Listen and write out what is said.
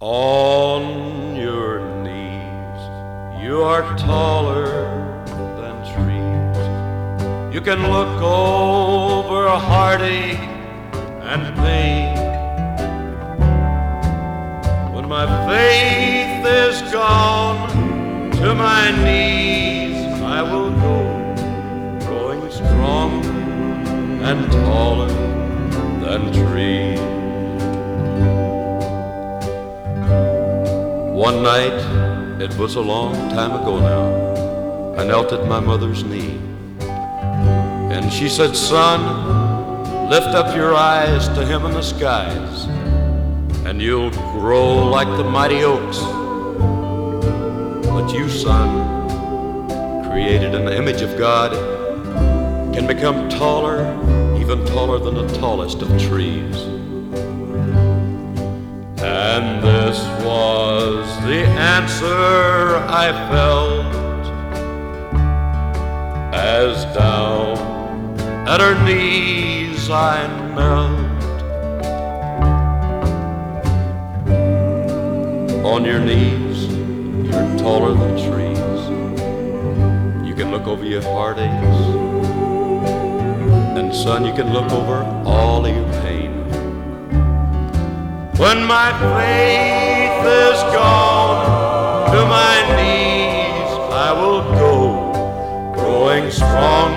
On your knees, you are taller than trees. You can look over heartache and pain. When my faith is gone, to my knees I will go, growing stronger and taller than trees. One night, it was a long time ago now, I knelt at my mother's knee, and she said, "Son, lift up your eyes to him in the skies, and you'll grow like the mighty oaks. But you, son, created in the image of God, can become taller, even taller than the tallest of trees." And this was the answer I felt as down at her knees I knelt. On your knees, you're taller than trees. You can look over your heartaches, and son, you can look over all of your pain. When my faith is gone, to my knees I will go, growing strong